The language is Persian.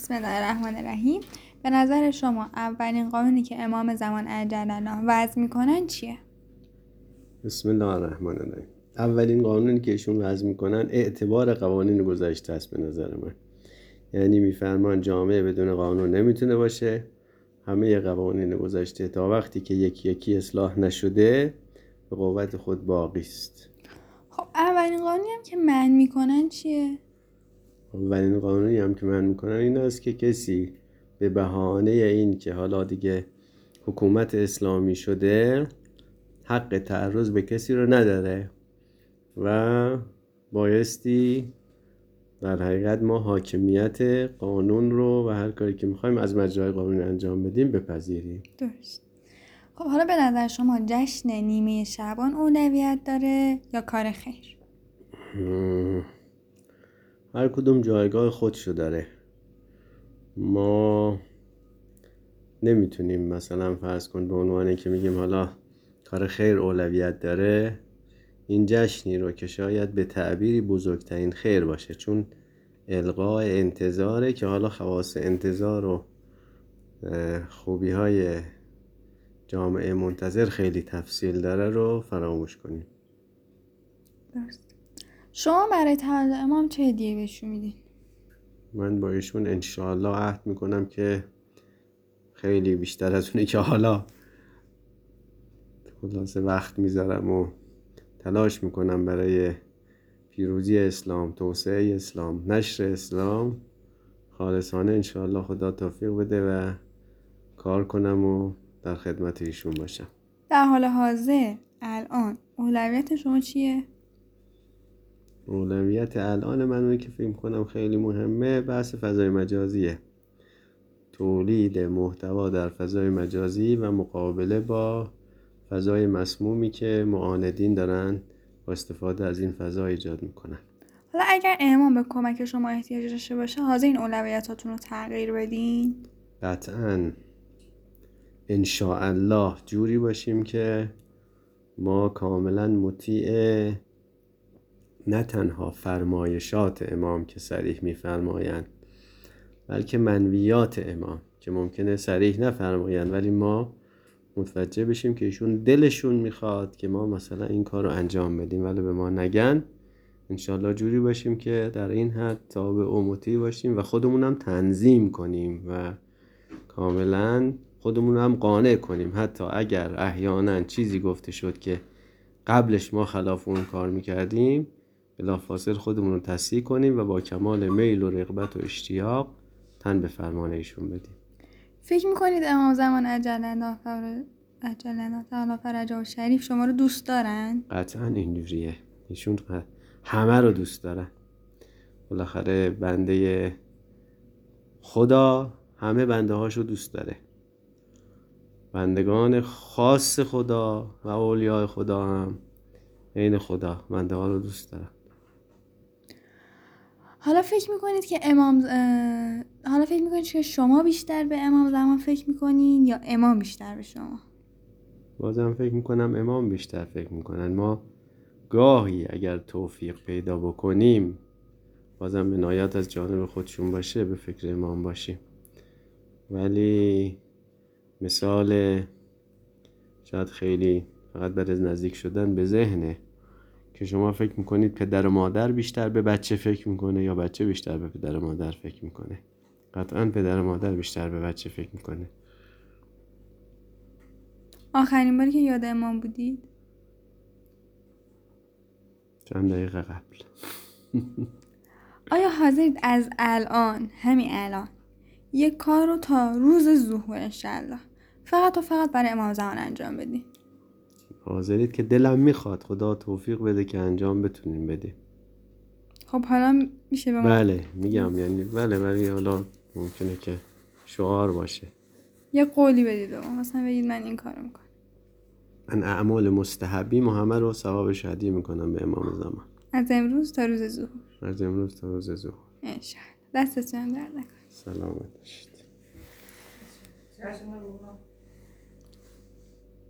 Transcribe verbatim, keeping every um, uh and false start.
بسم الله الرحمن الرحیم. به نظر شما اولین قانونی که امام زمان عجل‌الله وضع میکنن چیه؟ بسم الله الرحمن الرحیم. اولین قانونی که ایشون وضع میکنن اعتبار قوانین گذشته است به نظر من. یعنی میفرمان جامعه بدون قانون نمیتونه باشه. همه قوانین گذشته تا وقتی که یکی یکی اصلاح نشده به قوت خود باقی است. خب اولین قانونی هم که من میکنن چیه؟ اولین قانونی هم که من میکنن این است که کسی به بهانه این که حالا دیگه حکومت اسلامی شده حق تعرض به کسی رو نداره و بایستی در حقیقت ما حاکمیت قانون رو و هر کاری که میخوایم از مجرای قانون انجام بدیم بپذیریم. درست. خب حالا به نظر شما جشن نیمه شعبان اولویت داره یا کار خیر؟ هر کدوم جایگاه خودشو داره. ما نمیتونیم مثلا فرض کن به عنوان که میگیم حالا کار خیر اولویت داره این جشنی رو که شاید به تعبیری بزرگترین خیر باشه، چون القاء انتظاره که حالا خواص انتظار و خوبی های جامعه منتظر خیلی تفصیل داره رو فراموش کنیم. درست. شما برای تولد امام چه هدیه بهشون میدین؟ من با ایشون انشاءالله عهد میکنم که خیلی بیشتر از اونی که حالا خلاصه وقت میذارم و تلاش میکنم برای پیروزی اسلام، توسعه اسلام، نشر اسلام، خالصانه انشاءالله خدا توفیق بده و کار کنم و در خدمت ایشون باشم. در حال حاضر الان اولویت شما چیه؟ اولویت الان من اونی که فکر میکنم خیلی مهمه بحث فضای مجازیه. تولید محتوا در فضای مجازی و مقابله با فضای مسمومی که معاندین دارن با استفاده از این فضا ایجاد میکنن. حالا اگر امام به کمک شما احتیاج داشته باشه حاضر این اولویتاتون رو تغییر بدین؟ قطعاً انشاءالله جوری باشیم که ما کاملا مطیع نه تنها فرمایشات امام که صریح میفرمایند بلکه منویات امام که ممکنه صریح نفرمایند ولی ما متوجه بشیم که ایشون دلشون میخواد که ما مثلا این کار رو انجام بدیم ولی به ما نگن. انشالله جوری باشیم که در این حد تابع و مطیع باشیم و خودمون هم تنظیم کنیم و کاملا خودمون هم قانع کنیم، حتی اگر احیانا چیزی گفته شد که قبلش ما خلاف اون کار میکردیم بلافاصله خودمون رو تصحیح کنیم و با کمال میل و رغبت و اشتیاق تن به فرمان ایشون بدیم. فکر میکنید امام زمان عجل‌الله عجل‌الله تعالی فرجه و شریف شما رو دوست دارن؟ قطعا اینجوریه. ایشون همه رو دوست دارن. بالاخره بنده خدا همه بنده هاشو دوست داره. بندگان خاص خدا و اولیاء خدا هم عین خدا بنده ها رو دوست دارن. حالا فکر میکنید که امام حالا فکر میکنید که شما بیشتر به امام زمان فکر میکنین یا امام بیشتر به شما؟ بازم فکر میکنم امام بیشتر فکر میکنن. ما گاهی اگر توفیق پیدا بکنیم بازم عنایت از جانب خودشون باشه به فکر امام باشیم، ولی مثال شاید خیلی فقط برای نزدیک شدن به ذهنه که شما فکر میکنید پدر و مادر بیشتر به بچه فکر میکنه یا بچه بیشتر به پدر و مادر فکر میکنه. قطعا پدر و مادر بیشتر به بچه فکر میکنه. آخرین باری که یاد امام بودید؟ چند دقیقه قبل. آیا حاضرید از الان همین الان یک کار رو تا روز ظهر انشالله فقط و فقط برای امام زمان انجام بدین؟ حاضرید که دلم میخواد خدا توفیق بده که انجام بتونیم بدیم. خب حالا میشه به ما بله میگم یعنی بله ولی حالا ممکنه که شعار باشه. یه قولی بدید به ما، مثلا بگید من این کارو میکنم. من اعمال مستحبی محمد رو ثوابش هدیه میکنم به امام زمان از امروز تا روز ظهر. از امروز تا روز ظهر انشالله. دستتون درد نکنه. سلامت باشید.